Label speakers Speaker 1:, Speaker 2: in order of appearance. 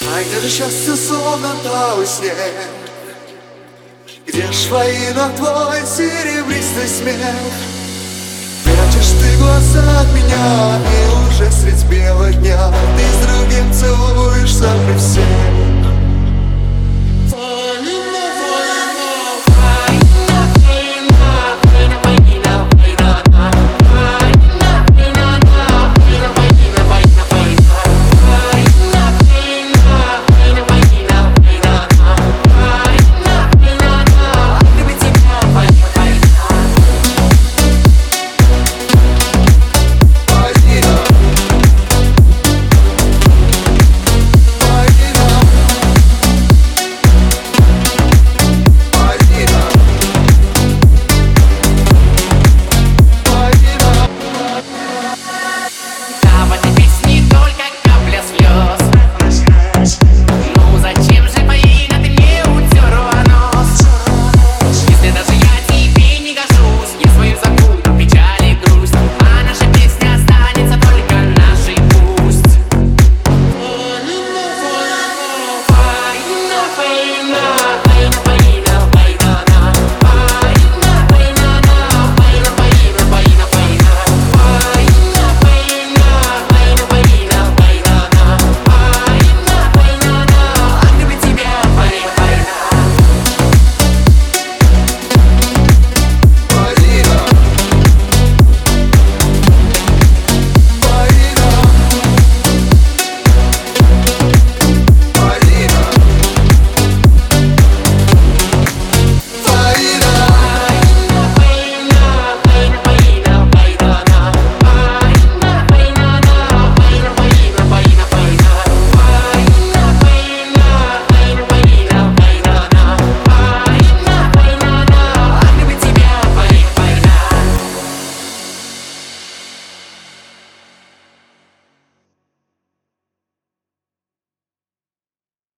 Speaker 1: А где же счастье, словно талый снег? Где ж воина твой серебристый смех? Прячешь ты глаза от меня, и уже средь бела дня ты с другим